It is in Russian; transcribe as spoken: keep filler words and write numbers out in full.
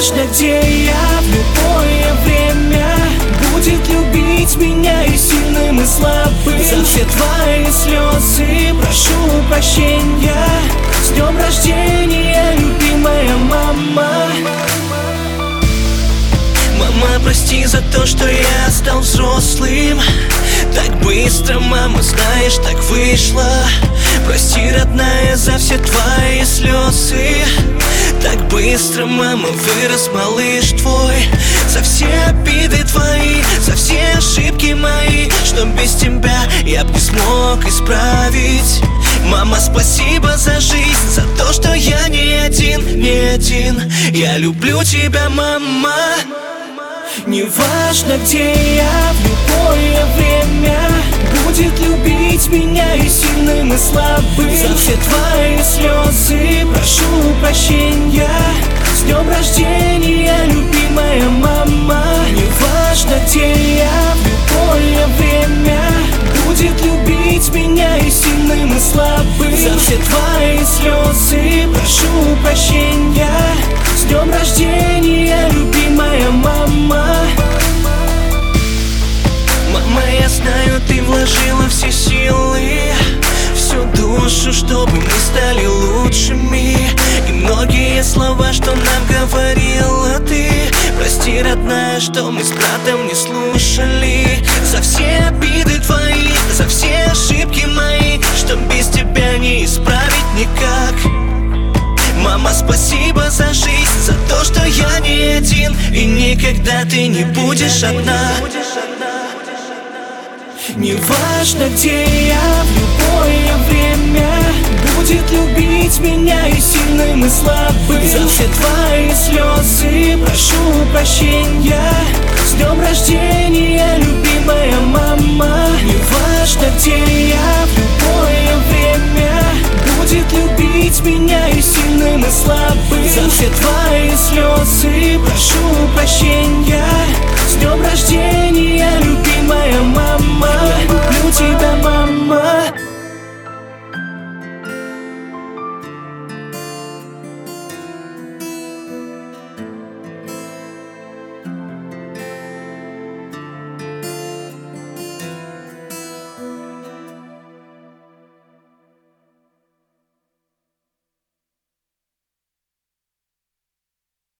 Неважно, где я, в любое время будет любить меня и сильным, и слабым. За все твои слезы прошу прощения. С днем рождения, любимая мама. Мама, прости за то, что я стал взрослым так быстро, мама, знаешь, так вышло. Прости, родная, за все твои слезы. Так быстро, мама, вырос малыш твой. За все обиды твои, за все ошибки мои, что без тебя я б не смог исправить. Мама, спасибо за жизнь, за то, что я не один, не один. Я люблю тебя, мама. Неважно, где я, в любое время будет любить меня и сильным, и слабым. За все твои слезы прошу прощения. С днем рождения, любимая мама. Неважно, где я, в любое время будет любить меня и сильным, и слабым. За все твои слезы прошу прощения. С днем рождения, любимая мама. Мама, я знаю, ты вложила все силы, всю душу, чтобы мы стали лучшими. И многие слова, что нам говорила ты. Прости, родная, что мы с братом не слушали. За все обиды твои, за все ошибки мои, что без тебя не исправить никак. Мама, спасибо за жизнь, за то, что я не один, и никогда ты не будешь одна. Неважно, где я, в любое время будет любить меня и сильным, и слабым. За все твои слезы прошу прощения. С днем рождения, любимая мама. Неважно, где я, в любое время будет любить меня и сильным, и слабым. За все твои слезы прошу прощения.